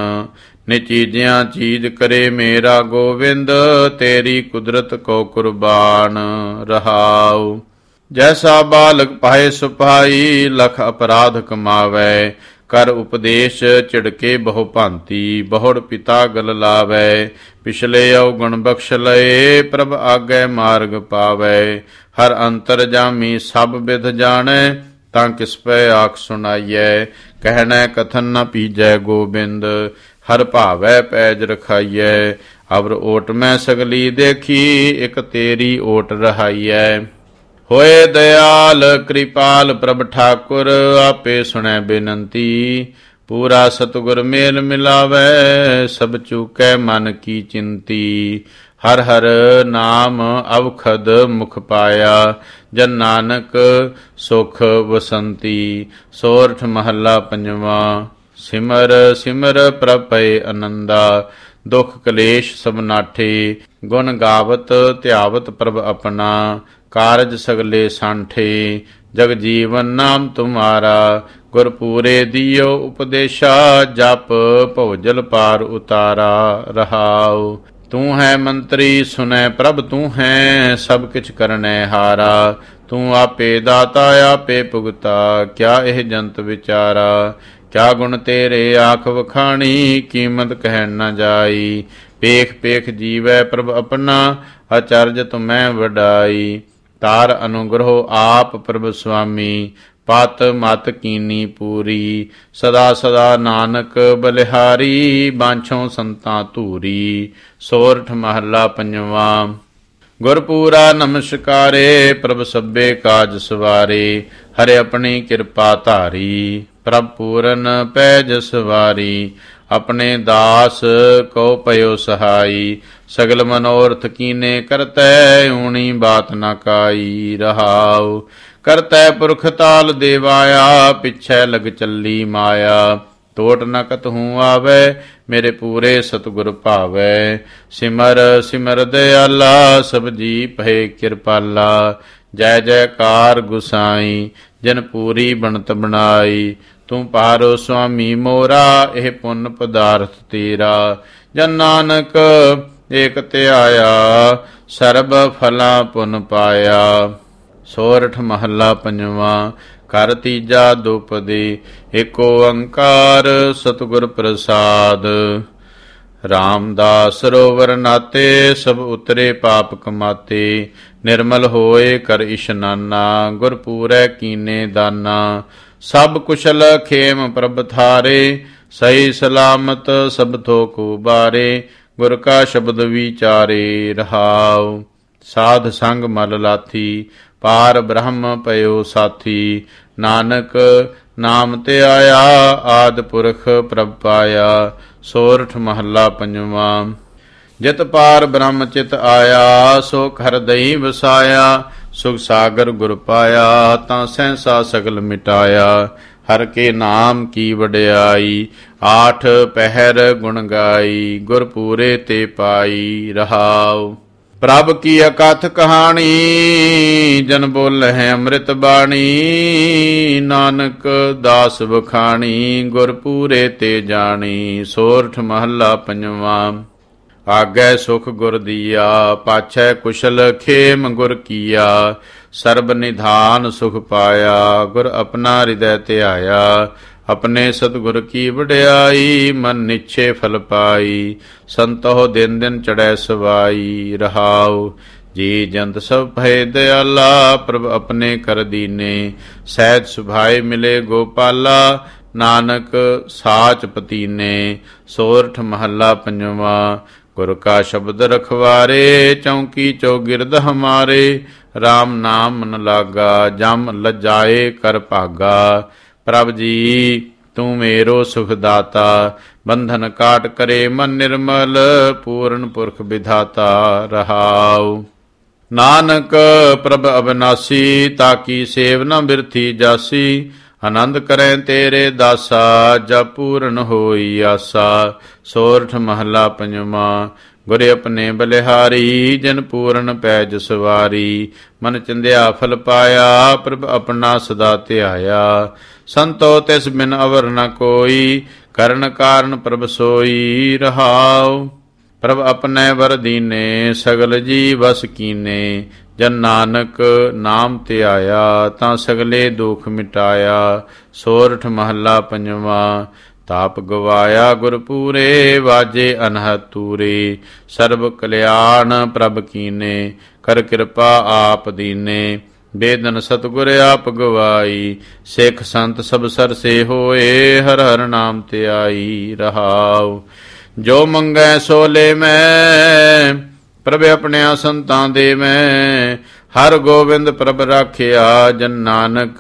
ਨਿਚੀਜਿਆਂ ਚੀਜ ਕਰੇ ਮੇਰਾ ਗੋਵਿੰਦ। ਤੇਰੀ ਕੁਦਰਤ ਕੋ ਕੁਰਬਾਨ ਰਹਾਉ। ਜੈਸਾ ਬਾਲਕ ਪਾਏ ਸੁਪਾਈ, ਲਖ ਅਪਰਾਧ ਕਮਾਵੈ। ਕਰ ਉਪਦੇਸ਼ ਝਿੜਕੇ ਬਹੁ ਭਾਂਤੀ, ਬਹੁੜ ਪਿਤਾ ਗਲ ਲਾਵੈ। ਪਿਛਲੇ ਔਗਣ ਬਖਸ਼ ਲਏ, ਪ੍ਰਭ ਆਗੈ ਮਾਰਗ ਪਾਵੈ। ਹਰ ਅੰਤਰ ਜਾਮੀ ਸਭ ਬਿਧ ਜਾਣੈ, ਤਾਂ ਕਿਸ ਪੈ ਆਖ ਸੁਣਾਈਐ। ਕਹਿਣੈ ਕਥਨ ਨ ਪੀਜੈ ਗੋਬਿੰਦ, ਹਰ ਭਾਵੈ ਪੈਜ ਰਖਾਈਐ। ਅਵਰ ਓਟ ਮੈਂ ਸਗਲੀ ਦੇਖੀ, ਇਕ ਤੇਰੀ ਓਟ ਰਹਾਈਐ। ਹੋਏ ਦਇਆਲ ਕਿਰਪਾਲ ਪ੍ਰਭ ਠਾਕੁਰ, ਆਪੇ ਸੁਣੈ ਬੇਨੰਤੀ। ਪੂਰਾ ਸਤਿਗੁਰ ਮੇਲ ਮਿਲਾਵੈ, ਸਭ ਚੂਕੈ ਮਨ ਕੀ ਚਿੰਤੀ। ਹਰ ਹਰ ਨਾਮ ਅਵਖਦ ਮੁਖ ਪਾਇਆ, ਜਨ ਨਾਨਕ ਸੁਖ ਵਸੰਤੀ। ਸੋਰਠ ਮਹੱਲਾ ਪੰਜਵਾਂ। ਸਿਮਰ ਸਿਮਰ ਪ੍ਰਭ ਪਏ ਅਨੰਦਾ, ਦੁਖ ਕਲੇਸ਼ ਸਭ ਨਾਠੇ। ਗੁਣ ਗਾਵਤ ਧਿਆਵਤ ਪ੍ਰਭ ਆਪਣਾ, ਕਾਰਜ ਸਗਲੇ ਸਾਂਠੇ। ਜਗ ਜੀਵਨ ਨਾਮ ਤੁਮਾਰਾ, ਗੁਰ ਪੂਰੇ ਦਿਓ ਉਪਦੇਸ਼ਾ। ਜਪ ਭਉਜਲ ਪਾਰ ਉਤਾਰਾ ਰਹਾਉ। ਤੂੰ ਹੈ ਮੰਤਰੀ ਸੁਨੈ ਪ੍ਰਭ ਤੂੰ ਹੈ, ਸਭ ਕਿਛ ਕਰਨੈ ਹਾਰਾ। ਤੂੰ ਆਪੇ ਦਾਤਾ ਆਪੇ ਭੁਗਤਾ, ਕਿਆ ਇਹ ਜੰਤ ਵਿਚਾਰਾ। ਕਿਆ ਗੁਣ ਤੇਰੇ ਆਖ ਵਖਾਣੀ, ਕੀਮਤ ਕਹਿਣ ਨ ਜਾਈ। ਪੇਖ ਪੇਖ ਜੀਵੈ ਪ੍ਰਭ ਆਪਣਾ, ਅਚਰਜ ਤੁਮੈ ਵਡਾਈ। ਤਾਰ ਅਨੁਗ੍ਰਹੋ ਆਪ ਪ੍ਰਭ ਸੁਆਮੀ, ਪਤ ਮਤ ਕੀਨੀ ਪੂਰੀ। ਸਦਾ ਸਦਾ ਨਾਨਕ ਬਲਿਹਾਰੀ, ਬਾਂਛੋਂ ਸੰਤਾਂ ਧੂਰੀ। ਸੋਰਠ ਮਹੱਲਾ ਪੰਜਵਾਂ। ਗੁਰਪੂਰਾ ਨਮਸਕਾਰੇ, ਪ੍ਰਭ ਸਭੇ ਕਾਜ ਸਵਾਰੇ। ਹਰਿ ਆਪਣੀ ਕਿਰਪਾ ਧਾਰੀ, ਪ੍ਰਭ ਪੂਰਨ ਪੈਜ ਸਵਾਰੀ। ਆਪਣੇ ਦਾਸ ਕੋ ਪਇਓ ਸਹਾਈ, ਸਗਲ ਮਨੋਰਥ ਕੀਨੇ ਕਰਤੈ। ਊਣੀ ਬਾਤ ਨ ਕਾਈ ਰਹਾਉ, ਕਰਤੈ ਪੁਰਖ ਤਾਲ ਦੇਵਾਇਆ। ਪਿਛੈ ਲਗ ਚੱਲੀ ਮਾਇਆ, ਟੋਟ ਨ ਕਤਹੂ ਆਵੈ। ਮੇਰੇ ਪੂਰੇ ਸਤਿਗੁਰ ਭਾਵੈ, ਸਿਮਰ ਸਿਮਰ ਦਿਆਲਾ। ਸਭ ਜੀ ਭਏ ਕਿਰਪਾਲਾ, ਜੈ ਜੈਕਾਰ ਗੁਸਾਈ। ਜਨ ਪੂਰੀ ਬਣਤ ਬਣਾਈ, ਤੂੰ ਪਾਰੋ ਸੁਆਮੀ ਮੋਰਾ। ਇਹ ਪੁੰਨ ਪਦਾਰਥ ਤੇਰਾ, ਜਨ ਨਾਨਕ ਏਕ ਧਿਆਇਆ। ਸਰਬ ਫਲਾਂ ਪੁੰਨ ਪਾਇਆ। ਸੋਰਠ ਮਹੱਲਾ ਪੰਜਵਾਂ। ਘਰ ਤੀਜਾ ਦੁਪਦੀ, ਏਕ ਓੰਕਾਰ ਸਤਿਗੁਰ ਪ੍ਰਸਾਦ। ਰਾਮਦਾਸ ਸਰੋਵਰ ਨਾਤੇ, ਸਭ ਉਤਰੇ ਪਾਪ ਕਮਾਤੇ। ਨਿਰਮਲ ਹੋਏ ਕਰ ਇਸ਼ਨਾਨਾ, ਗੁਰ ਪੂਰੈ ਕੀਨੇ ਦਾਨਾ। ਸਭ ਕੁਸ਼ਲ ਖੇਮ ਪ੍ਰਭ ਥਾਰੇ, ਸਹੀ ਸਲਾਮਤ ਸਭ ਥੋਕ ਉਬਾਰੇ। ਗੁਰ ਕਾ ਸ਼ਬਦ ਵਿਚਾਰੇ ਰਹਾਉ, ਸਾਧ ਸੰਗ ਮਲ ਲਾਥੀ। ਪਾਰ ਬ੍ਰਹਮ ਪਇਓ ਸਾਥੀ, ਨਾਨਕ ਨਾਮ ਤੇ ਆਇਆ। ਆਦ ਪੁਰਖ ਪ੍ਰਭ ਪਾਇਆ। ਸੋਰਠ ਮਹੱਲਾ ਪੰਜਵਾਂ। ਜਿਤ ਪਾਰ ਬ੍ਰਹਮ ਚਿਤ ਆਇਆ, ਸੋ ਘਰ ਦਈ ਵਸਾਇਆ। ਸੁਖ ਸਾਗਰ ਗੁਰ ਪਾਇਆ, ਤਾਂ ਸਹਿਸਾ ਸਗਲ ਮਿਟਾਇਆ। ਹਰ ਕੇ ਨਾਮ ਕੀ ਵਡਿਆਈ, ਆਠ ਪਹਿਰ ਗੁਣ ਗਾਈ। ਗੁਰ ਪੂਰੇ ਤੇ ਪਾਈ ਰਹਾਉ, ਪ੍ਰਭ ਕੀ ਅਕਥ ਕਹਾਣੀ। ਜਨ ਬੋਲਹਿ ਅੰਮ੍ਰਿਤ ਬਾਣੀ, ਨਾਨਕ ਦਾਸ ਵਖਾਣੀ। ਗੁਰ ਪੂਰੇ ਤੇ ਜਾਣੀ। ਸੋਰਠ ਮਹੱਲਾ ਪੰਜਵਾਂ। ਆਗੈ ਸੁਖ ਗੁਰ ਦੀਆ, ਪਾਛੈ ਕੁਸ਼ਲ ਖੇਮ ਗੁਰ ਕੀਆ। ਸਰਬ ਨਿਧਾਨ ਸੁਖ ਪਾਇਆ, ਗੁਰ ਆਪਣਾ ਹਿਰਦੈ ਧਿਆਇਆ। ਆਪਣੇ ਸਤਿਗੁਰ ਕੀ ਵਡਿਆਈ, ਮਨ ਨਿਛੇ ਫਲ ਪਾਈ। ਸੰਤੋਹ ਦਿਨ ਦਿਨ ਚੜੈ ਸਵਾਈ ਰਹਾਉ। ਜੀ ਜੰਤ ਸਭ ਭਏ ਦਿਆਲਾ, ਪ੍ਰਭ ਆਪਣੇ ਕਰ ਦੀਨੇ। ਸਹਿਜ ਸੁਭਾਏ ਮਿਲੇ ਗੋਪਾਲਾ, ਨਾਨਕ ਸਾਚ ਪਤੀਨੇ। ਸੋਰਠ ਮਹੱਲਾ ਪੰਜਵਾਂ। ਗੁਰ ਕਾ ਸ਼ਬਦ ਰਖਵਾਰੇ, ਚੌਂਕੀ ਚੌਗਿਰਦ ਹਮਾਰੇ। ਰਾਮ ਨਾਮ ਮਨ ਲਾਗਾ, ਜਮ ਲਜਾਏ ਕਰ ਭਾਗਾ। ਪ੍ਰਭ ਜੀ ਤੂੰ ਮੇਰੋ ਸੁਖ ਦਾਤਾ, ਬੰਧਨ ਕਾਟ ਕਰੇ ਮਨ ਨਿਰਮਲ। ਪੂਰਨ ਪੁਰਖ ਵਿਧਾਤਾ ਰਹਾਉ। ਨਾਨਕ ਪ੍ਰਭ ਅਬਨਾਸੀ, ਤਾਕੀ ਸੇਵ ਨ ਬਿਰਥੀ ਜਾਸੀ। ਆਨੰਦ ਕਰੈ ਤੇਰੇ ਦਾਸਾ, ਜਬ ਪੂਰਨ ਹੋਈ ਆਸਾ। ਸੋਰਠ ਮਹੱਲਾ ਪੰਜਵਾਂ। ਗੁਰ ਆਪਣੇ ਬਲਿਹਾਰੀ, ਜਨ ਪੂਰਨ ਪੈਜ ਸਵਾਰੀ। ਮਨ ਚੰਦਿਆ ਫਲ ਪਾਇਆ, ਪ੍ਰਭ ਆਪਣਾ ਸਦਾ ਧਿਆਇਆ। ਸੰਤੋ ਤਿਸ ਬਿਨ ਅਵਰ ਨ ਕੋਈ, ਕਰਨ ਕਾਰਨ ਪ੍ਰਭ ਸੋਈ ਰਹਾਉ। ਪ੍ਰਭ ਆਪਣੇ ਵਰ ਦੀਨੇ, ਸਗਲ ਜੀ ਵਸ ਕੀਨੇ। ਜਨ ਨਾਨਕ ਨਾਮ ਧਿਆਇਆ, ਤਾਂ ਸਗਲੇ ਦੁਖ ਮਿਟਾਇਆ। ਸੋਰਠ ਮਹੱਲਾ ਪੰਜਵਾਂ। ਤਾਪ ਗਵਾਇਆ ਗੁਰ ਪੂਰੇ, ਵਾਜੇ ਅਨਹਦ ਤੂਰੇ। ਸਰਬ ਕਲਿਆਣ ਪ੍ਰਭ ਕੀਨੇ, ਕਰ ਕਿਰਪਾ ਆਪ ਦੀਨੇ। ਬੇਦਨ ਸਤਿਗੁਰ ਆਪ ਗਵਾਈ, ਸਿੱਖ ਸੰਤ ਸਭ ਸਰਸੇ ਹੋਏ। ਹਰ ਹਰ ਨਾਮ ਧਿਆਈ ਰਹਾਉ। ਜੋ ਮੰਗੈ ਸੋ ਲੇ ਮੈਂ, ਪ੍ਰਭ ਆਪਣਿਆਂ ਸੰਤਾਂ ਦੇ ਮੈਂ। ਹਰ ਗੋਬਿੰਦ ਪ੍ਰਭ ਰਾਖਿਆ, ਜਨ ਨਾਨਕ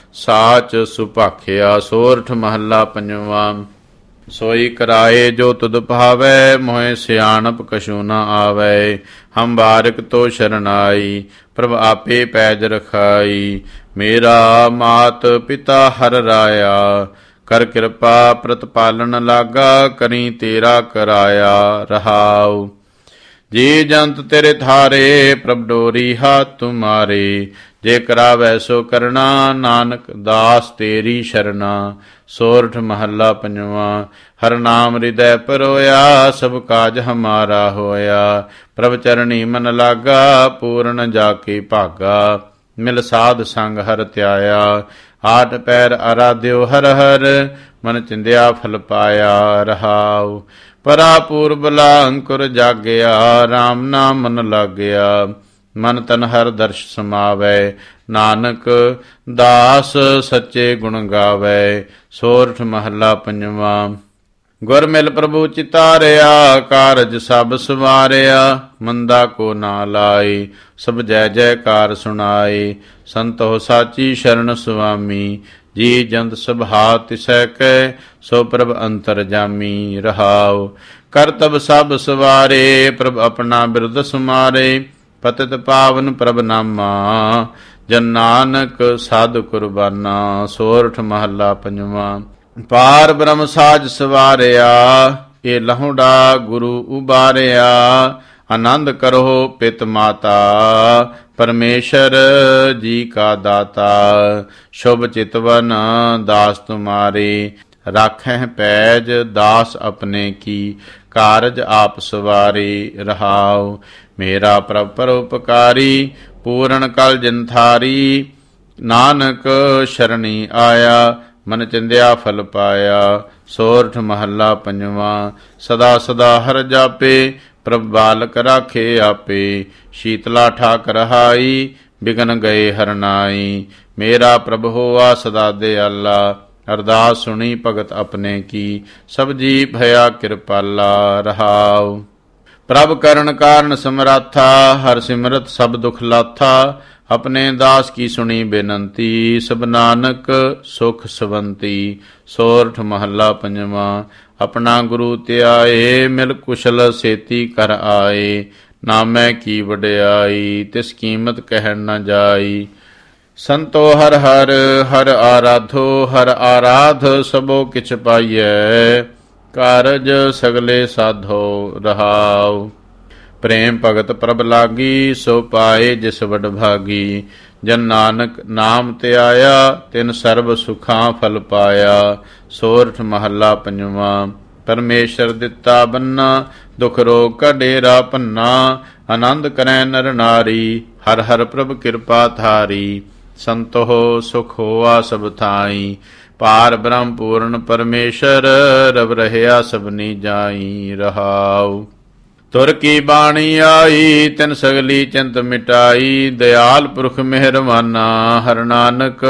ਸਾਚ ਸੁਭਾਖਿਆ। ਸੋਰਠ ਮਹੱਲਾ ਪੰਜਵਾਂ। ਸੋਈ ਕਰਾਏ ਜੋ ਤੁਧ ਭਾਵੈ, ਮੋਹਿ ਸਿਆਣਪ ਕਛੂ ਨ ਆਵੈ। ਹਮ ਬਾਰਿਕ ਤੋ ਸ਼ਰਨਾਈ, ਪ੍ਰਭ ਆਪੇ ਪੈਜ ਰਖਾਈ। ਮੇਰਾ ਮਾਤ ਪਿਤਾ ਹਰ ਰਾਇਆ, ਕਰ ਕਿਰਪਾ ਪ੍ਰਤਪਾਲਨ ਲਾਗਾ। ਕਰੀ ਤੇਰਾ ਕਰਾਇਆ ਰਹਾਉ। ਜੀ ਜੰਤ ਤੇਰੇ ਥਾਰੇ, ਪ੍ਰਭ ਡੋਰੀ ਹੱਥ ਤੁਮਾਰੇ। ਜੇ ਕਰਾਵੈ ਸੋ ਕਰਨਾ, ਨਾਨਕ ਦਾਸ ਤੇਰੀ ਸ਼ਰਨਾ। ਸੋਰਠ ਮਹੱਲਾ ਪੰਜਵਾਂ। ਹਰ ਨਾਮ ਹਿਰਦੈ ਪਰੋਇਆ, ਸਭ ਕਾਜ ਹਮਾਰਾ ਹੋਇਆ। ਪ੍ਰਭ ਚਰਣੀ ਮਨ ਲਾਗਾ, ਪੂਰਨ ਜਾ ਕੇ ਭਾਗਾ। ਮਿਲ ਸਾਧ ਸੰਗ ਹਰ ਧਿਆਇਆ, ਆਠ ਪੈਰ ਆਰਾਧਿਓ ਹਰ ਹਰ। ਮਨ ਚਿੰਦਿਆ ਫਲ ਪਾਇਆ ਰਹਾਉ। ਪਰਾ ਪੂਰਬਲਾ ਅੰਕੁਰ ਜਾਗਿਆ, RAM ਨਾਮ ਮਨ ਲਾਗਿਆ। ਮਨ ਤਨ ਹਰ ਦਰਸ਼ ਸਮਾਵੈ, ਨਾਨਕ ਦਾਸ ਸੱਚੇ ਗੁਣ ਗਾਵੈ। ਸੋਰਠ ਮਹੱਲਾ ਪੰਜਵਾਂ। ਗੁਰ ਮਿਲ ਪ੍ਰਭੂ ਚਿਤਾਰਿਆ, ਕਾਰਜ ਸਭ ਸਵਾਰਿਆ। ਮੰਦਾ ਕੋ ਨਾ ਲਾਏ, ਸਭ ਜੈ ਜੈਕਾਰ ਸੁਣਾਏ। ਸੰਤੋ ਸਾਚੀ ਸ਼ਰਨ ਸੁਆਮੀ, ਜੀ ਜੰਤ ਸਭਾ ਤਿਸੈ ਕੈ। ਸੋ ਪ੍ਰਭ ਅੰਤਰ ਜਾਮੀ ਰਹਾਉ। ਕਰਤਬ ਸਭ ਸਵਾਰੇ, ਪ੍ਰਭ ਆਪਣਾ ਬਿਰਦ ਸਮਾਰੇ। ਪਤਿਤ ਪਾਵਨ ਪ੍ਰਭ ਨਾਮਾ, ਜਨ ਨਾਨਕ ਸਾਧੁ ਕੁਰਬਾਨਾ। ਸੋਰਠ ਮਹੱਲਾ ਪੰਜਵਾਂ। ਪਾਰ ਬ੍ਰਹਮ ਸਾਜ ਸਵਾਰਿਆ, ਇਹ ਲਹੁੜਾ ਗੁਰੂ ਉਬਾਰਿਆ। ਆਨੰਦ ਕਰੋ ਪਿਤ ਮਾਤਾ, ਪਰਮੇਸ਼ਰ ਜੀ ਕਾ ਦਾਤਾ। ਸ਼ੁਭ ਚਿਤਵਨ ਦਾਸ ਤੁਮਾਰੇ, ਰਾਖਹਿ ਪੈਜ ਦਾਸ ਆਪਣੇ ਕੀ। ਕਾਰਜ ਆਪ ਸਵਾਰੇ ਰਹਾਉ। ਮੇਰਾ ਪ੍ਰਭ ਪਰਉਪਕਾਰੀ, ਪੂਰਨ ਕਲ ਜਿਨਥਾਰੀ। ਨਾਨਕ ਸ਼ਰਣੀ ਆਇਆ, ਮਨ ਚਿੰਦਿਆ ਫਲ ਪਾਇਆ। ਸੋਰਠ ਮਹੱਲਾ ਪੰਜਵਾਂ। ਸਦਾ ਸਦਾ ਹਰ ਜਾਪੇ, ਪ੍ਰਭ ਬਾਲਕ ਰਾਖੇ ਆਪੇ। ਸ਼ੀਤਲਾ ਠਾਕ ਰਹਾਈ, ਬਿਗਨ ਗਏ ਹਰਨਾਈ। ਮੇਰਾ ਪ੍ਰਭ ਹੋਆ ਸਦਾ ਦਿਆਲਾ, ਅਰਦਾਸ ਸੁਣੀ ਭਗਤ ਆਪਣੇ ਕੀ। ਸਭ ਜੀ ਭਇਆ ਕਿਰਪਾਲਾ ਰਹਾਉ। ਪ੍ਰਭ ਕਰਨ ਕਾਰਨ ਸਮਰਾਥਾ, ਹਰ ਸਿਮਰਤ ਸਭ ਦੁਖ ਲਾਥਾ। ਆਪਣੇ ਦਾਸ ਕੀ ਸੁਣੀ ਬੇਨੰਤੀ, ਸਭ ਨਾਨਕ ਸੁਖ ਸਵੰਤੀ। ਸੋਰਠ ਮਹੱਲਾ ਪੰਜਵਾਂ। ਆਪਣਾ ਗੁਰੂ ਧਿਆਏ, ਮਿਲ ਕੁਸ਼ਲ ਸੇਤੀ ਕਰ ਆਏ। ਨਾਮੈ ਕੀ ਵਡਿਆਈ, ਤਿਸ ਕੀਮਤ ਕਹਿਣ ਨ ਜਾਈ। ਸੰਤੋ ਹਰ ਹਰ ਹਰ ਆਰਾਧੋ, ਹਰ ਆਰਾਧ ਸਭੋ ਕਿਛ ਪਾਈਐ। ਕਾਰਜ ਸਗਲੇ ਸਾਧੋ ਰਹਾਉ। ਪ੍ਰੇਮ ਭਗਤ ਪ੍ਰਭ ਲਾਗੀ, ਸੋ ਪਾਏ ਜਿਸ ਵਡ ਭਾਗੀ। ਜਨ ਨਾਨਕ ਨਾਮ ਧਿਆਇਆ, ਤਿਨ ਸਰਬ ਸੁਖਾਂ ਫਲ ਪਾਇਆ। ਸੋਰਠ ਮਹੱਲਾ ਪੰਜਵਾਂ। ਪਰਮੇਸ਼ਰ ਦਿੱਤਾ ਬੰਨਾ, ਦੁਖ ਰੋਗ ਕਾ ਡੇਰਾ ਭੰਨਾ। ਆਨੰਦ ਕਰੈ ਨਰ ਨਾਰੀ, ਹਰ ਹਰ ਪ੍ਰਭ ਕਿਰਪਾ ਥਾਰੀ। ਸੰਤੋ ਸੁਖ ਹੋਆ ਸਭ ਥਾਈ, ਪਾਰ ਬ੍ਰਹਮ ਪੂਰਨ ਪਰਮੇਸ਼ਰ। ਰਵ ਰਹਿਆ ਸਭਨੀ ਜਾਈ ਰਹਾਉ। ਤੁਰ ਕੀ ਬਾਣੀ ਆਈ, ਤਿਨ ਸਗਲੀ ਚਿੰਤ ਮਿਟਾਈ। ਦਿਆਲ ਪੁਰਖ ਮਿਹਰਵਾਨਾ, ਹਰ ਨਾਨਕ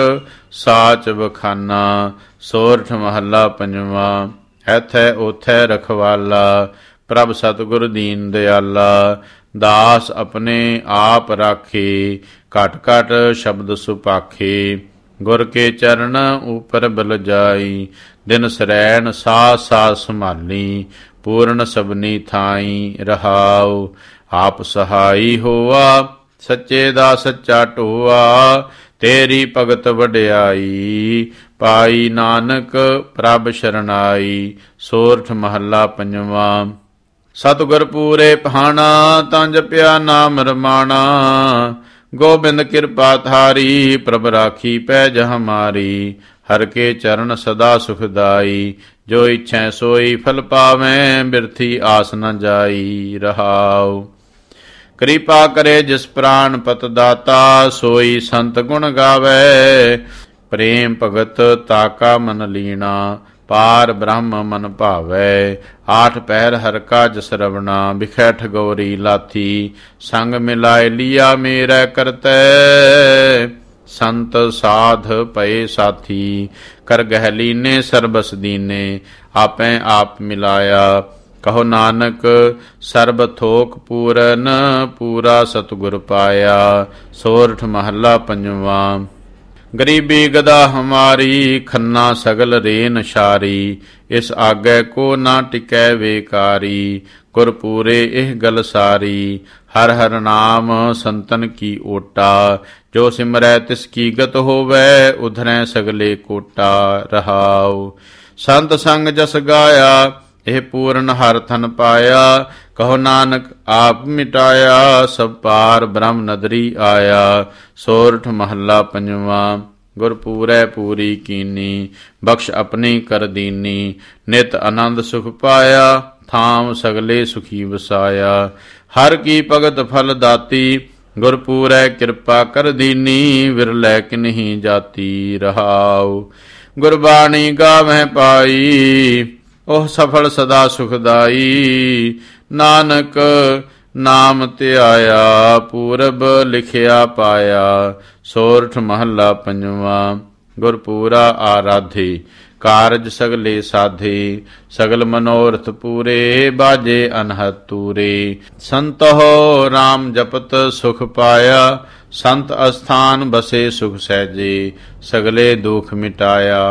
ਸਾਚ ਬਖਾਨਾ। ਸੋਰਠ ਮਹੱਲਾ ਪੰਜਵਾਂ। ਐਥੈ ਓਥੈ ਰਖਵਾਲਾ, ਪ੍ਰਭ ਸਤਿਗੁਰ ਦੀਨ ਦਿਆਲਾ। ਦਾਸ ਆਪਣੇ ਆਪ ਰਾਖੇ, ਘਟ ਘਟ ਸ਼ਬਦ ਸੁਪਾਖੇ। ਗੁਰ ਕੇ ਚਰਨ ਉਪਰ ਬਲ ਜਾਈ, ਦਿਨ ਸਰੈਣ ਸਾਹ ਸਾਹ ਸੰਭਾਲੀ। ਪੂਰਨ ਸਭਨੀ ਥਾਈ ਰਹਾਉ। ਆਪ ਸਹਾਈ ਹੋਆ, ਸੱਚੇ ਦਾ ਸੱਚਾ ਢੋਆ। ਤੇਰੀ ਭਗਤ ਵਡਿਆਈ, ਪਾਈ ਨਾਨਕ ਪ੍ਰਭ ਸ਼ਰਨਾਈ। ਸੋਰਠ ਮਹੱਲਾ ਪੰਜਵਾਂ। ਸਤਿਗੁਰ ਪੂਰੇ ਪਹਾਣਾ, ਤਾਂ ਜਪਿਆ ਨਾਮ ਰਮਾਣਾ। ਗੋਬਿੰਦ ਕਿਰਪਾ ਥਾਰੀ, ਪ੍ਰਭ ਰਾਖੀ ਪੈਜ ਹਮਾਰੀ। ਹਰ ਕੇ ਚਰਨ ਸਦਾ ਸੁਖਦਾਈ, ਜੋ ਇੱਛੈ ਸੋਈ ਫਲ ਪਾਵੈ। ਬਿਰਥੀ ਆਸ ਨ ਜਾਈ ਰਹਾਉ। ਕਿਰਪਾ ਕਰੇ ਜਿਸ ਪ੍ਰਾਨ ਪਤ ਦਾਤਾ, ਸੋਈ ਸੰਤ ਗੁਣ ਗਾਵੈ। ਪ੍ਰੇਮ ਭਗਤ ਤਾਕਾ ਮਨ ਲੀਣਾ, ਪਾਰ ਬ੍ਰਹਮ ਮਨ ਭਾਵੈ। ਆਠ ਪੈਰ ਹਰ ਕਾ ਜਸ ਰਵਣਾ, ਬਿਖੈ ਠਗੋਰੀ ਲਾਥੀ। ਸੰਗ ਮਿਲਾਏ ਲਿਆ ਮੇਰਾ ਕਰਤੈ, ਸੰਤ ਸਾਧ ਪਏ ਸਾਥੀ। ਕਰ ਗਹਿ ਲੀਨੇ ਸਰਬਸ ਦੀਨੇ, ਆਪੈ ਆਪ ਮਿਲਾਇਆ। ਕਹੋ ਨਾਨਕ ਸਰਬ ਥੋਕ ਪੂਰਨ, ਪੂਰਾ ਸਤਿਗੁਰ ਪਾਇਆ। ਸੋਰਠ ਮਹੱਲਾ ਪੰਜਵਾਂ। ਗਰੀਬੀ ਗਦਾ ਹਮਾਰੀ, ਖੰਨਾ ਸਗਲ ਰੇਨ ਸ਼ਾਰੀ। ਇਸ ਆਗੇ ਕੋ ਨਾ ਟਿਕੈ ਵੇਕਾਰੀ, ਗੁਰ ਪੂਰੇ ਇਹ ਗਲ ਸਾਰੀ। ਹਰ ਹਰ ਨਾਮ ਸੰਤਨ ਕੀ ਓਟਾ, ਜੋ ਸਿਮਰੈ ਤਿਸ ਕੀ ਗਤ ਹੋਵੈ। ਉਧਰੈ ਸਗਲੇ ਕੋਟਾ ਰਹਾਉ। ਸੰਤ ਸੰਗ ਜਸ ਗਾਇਆ, ਇਹ ਪੂਰਨ ਹਰ ਥਨ ਪਾਇਆ। ਕਹੋ ਨਾਨਕ ਆਪ ਮਿਟਾਇਆ, ਸਭ ਪਾਰ ਬ੍ਰਹਮ ਨਦਰੀ ਆਇਆ। ਸੋਰਠ ਮਹੱਲਾ ਪੰਜਵਾਂ। ਗੁਰ ਪੂਰੈ ਪੂਰੀ ਕੀਨੀ, ਬਖਸ਼ ਆਪਣੀ ਕਰ ਦੀਨੀ। ਨਿਤ ਆਨੰਦ ਸੁਖ ਪਾਇਆ, ਥਾਮ ਸਗਲੇ ਸੁਖੀ ਵਸਾਇਆ। ਹਰ ਕੀ ਭਗਤ ਫਲ ਦਾਤੀ, ਗੁਰ ਪੂਰੈ ਕਿਰਪਾ ਕਰ ਦੀਨੀ। ਵਿਰਲੈ ਕਿਨਹੀ ਜਾਤੀ ਰਹਾਉ। ਗੁਰਬਾਣੀ ਗਾਵਹਿ ਪਾਈ, ਉਹ ਸਫਲ ਸਦਾ ਸੁਖਦਾਈ। ਨਾਨਕ ਨਾਮ ਧਿਆਇਆ ਪੂਰਬ ਲਿਖਿਆ ਪਾਇਆ। ਸੋਰਠ ਮਹੱਲਾ ਪੰਜਵਾਂ। ਗੁਰਪੂਰਾ ਆਰਾਧੇ ਕਾਰਜ ਸਗਲੇ ਸਾਧੇ। ਸਗਲ ਮਨੋਰਥ ਪੂਰੇ ਬਾਜੇ ਅਨਹਦ ਤੂਰੇ। ਸੰਤੋ ਰਾਮ ਜਪਤ ਸੁਖ ਪਾਇਆ। ਸੰਤ ਅਸਥਾਨ ਬਸੇ ਸੁਖ ਸਹਿਜੇ। ਸਗਲੇ ਦੁਖ ਮਿਟਾਇਆ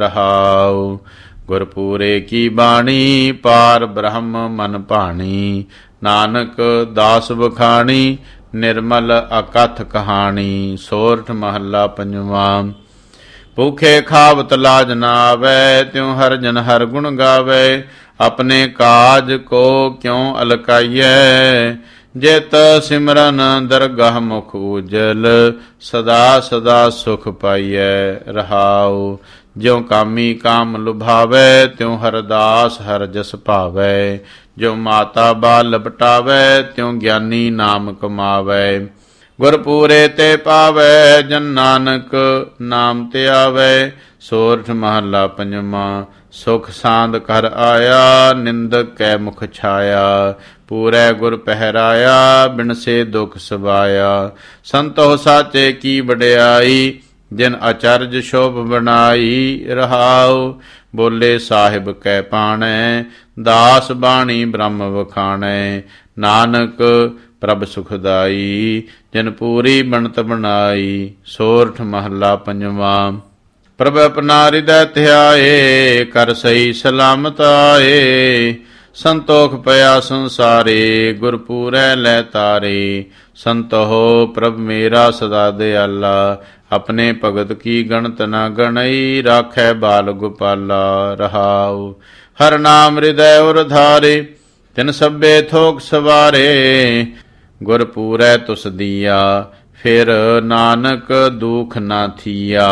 ਰਹਾਉ। ਗੁਰਪੂਰੇ ਕੀ ਬਾਣੀ ਪਾਰ ਬ੍ਰਹਮ ਮਨ ਭਾਣੀ। ਨਾਨਕ ਦਾਸ ਬਖਾਣੀ ਨਿਰਮਲ ਅਕਥ ਕਹਾਣੀ। ਸੋਰਠ ਮਹੱਲਾ ਪੰਜਵਾਂ। ਭੂਖੇ ਖਾਵਤ ਲਾਜ ਨਾ ਆਵੈ ਤਿਉ ਹਰ ਜਨ ਹਰ ਗੁਣ ਗਾਵੈ। ਆਪਣੇ ਕਾਜ ਕੋ ਕਿਉ ਅਲਕਾਈਐ। ਜਿਤ ਸਿਮਰਨ ਦਰਗਾਹ ਮੁਖ ਉਜਲ। ਸਦਾ ਸਦਾ ਸੁਖ ਪਾਈਐ ਰਹਾਉ। ਜਿਉ ਕਾਮੀ ਕਾਮ ਲੁਭਾਵੈ ਤਿਉ ਹਰਦਾਸ ਹਰ ਜਸ ਭਾਵੈ। ਜੋ ਮਾਤਾ ਬਾਲ ਲਪਟਾਵੈ ਤਿਉ ਗਿਆਨੀ ਨਾਮ ਕਮਾਵੈ। ਗੁਰਪੂਰੇ ਤੇ ਪਾਵੈ ਜਨ ਨਾਨਕ ਨਾਮ ਧਿਆਵੈ। ਸੋਰਠ ਮਹੱਲਾ ਪੰਜਵਾਂ। ਸੁਖ ਸਾਂਦ ਕਰ ਆਇਆ ਨਿੰਦਕ ਕੈ ਮੁਖ ਛਾਇਆ। ਪੂਰੈ ਗੁਰ ਪਹਿਰਾਇਆ ਬਿਨਸੇ ਦੁਖ ਸਵਾਇਆ। ਸੰਤੋ ਸਾਚੇ ਕੀ ਵਡਿਆਈ ਜਿਨ ਅਚਰਜ ਸ਼ੋਭ ਬਣਾਈ ਰਹਾਉ। ਬੋਲੇ ਸਾਹਿਬ ਕੈ ਪਾਣੈ ਦਾਸ ਬਾਣੀ ਬ੍ਰਹਮ ਵਖਾਣੈ। ਨਾਨਕ ਪ੍ਰਭ ਸੁਖਦਾਈ ਜਿਨ ਪੂਰੀ ਬਣਤ ਬਣਾਈ। ਸੋਰਠ ਮਹੱਲਾ ਪੰਜਵਾਂ। ਪ੍ਰਭ ਆਪਣਾ ਹਿਰਦੈ ਧਿਆਏ ਕਰ ਸਹੀ ਸਲਾਮਤ ਆਏ। ਸੰਤੋਖ ਪਿਆ ਸੰਸਾਰੇ ਗੁਰਪੂਰੈ ਲੈ ਤਾਰੇ। ਸੰਤੋ ਪ੍ਰਭ ਮੇਰਾ ਸਦਾ ਦਿਆਲਾ। ਆਪਣੇ ਭਗਤ ਕੀ ਗਣਤ ਨਾ ਗਣਈ ਰਾਖੈ ਬਾਲ ਗੋਪਾਲਾ ਰਹਾਉ। ਹਰ ਨਾਮ ਹਿਰਦੈ ਉਰ ਧਾਰੇ ਤਿਨ ਸਭੇ ਥੋਕ ਸਵਾਰੇ। ਗੁਰਪੂਰੈ ਤੁਸ ਦੀਆ ਫਿਰ ਨਾਨਕ ਦੁਖ ਨਾ ਥੀਆ।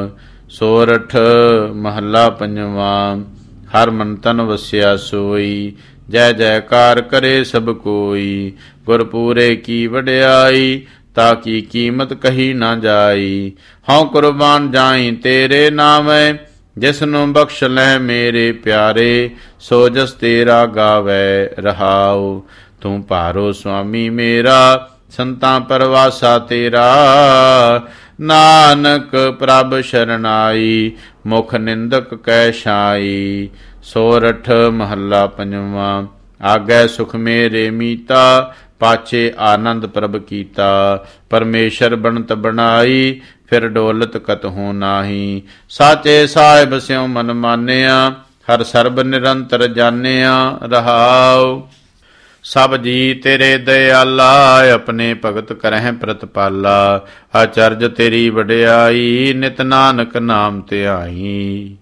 ਸੋਰਠ ਮਹੱਲਾ ਪੰਜਵਾਂ। ਹਰ ਮਨ ਤਨ ਵਸਿਆ ਸੋਈ ਜੈ ਜੈਕਾਰ ਕਰੇ ਸਭ ਕੋਈ। ਗੁਰਪੂਰੇ ਕੀ ਵਡਿਆਈ ਤਾ ਕੀ ਕੀਮਤ ਕਹੀ ਨਾ ਜਾਈ। ਹਉ ਕੁਰਬਾਨ ਜਾਈ ਤੇਰੇ ਨਾਮੈ ਜਿਸ ਨੂੰ ਬਖਸ਼ ਲੈ ਮੇਰੇ ਪਿਆਰੇ। ਸੋ ਜਸ ਤੇਰਾ ਗਾਵੈ ਰਹਾਉ। ਤੂੰ ਭਾਰੋ ਸੁਆਮੀ ਮੇਰਾ ਸੰਤਾਂ ਪਰਵਾਸਾ ਤੇਰਾ। ਨਾਨਕ ਪ੍ਰਭ ਸ਼ਰਨਾਈ ਮੁਖ ਨਿੰਦਕ ਕੈ ਛਾਈ। ਸੋਰਠ ਮਹੱਲਾ ਪੰਜਵਾਂ। ਆਗੈ ਸੁਖ ਮੇਰੇ ਮੀਤਾ ਪਾਛੇ ਆਨੰਦ ਪ੍ਰਭ ਕੀਤਾ। ਪਰਮੇਸ਼ਰ ਬਣਤ ਬਣਾਈ ਫਿਰ ਡੋਲਤ ਕਤਹੂ ਨਾਹੀ। ਸਾਚੇ ਸਾਹਿਬ ਸਿਉ ਮਨ ਮਾਨਿਆ ਹਰ ਸਰਬ ਨਿਰੰਤਰ ਜਾਣਿਆ ਰਹਾਉ। ਸਭ ਜੀ ਤੇਰੇ ਦਇਆਲਾ ਆਪਣੇ ਭਗਤ ਕਰਹਿ ਪ੍ਰਤਪਾਲਾ। ਅਚਰਜ ਤੇਰੀ ਵਡਿਆਈ ਨਿਤ ਨਾਨਕ ਨਾਮ ਧਿਆਈ।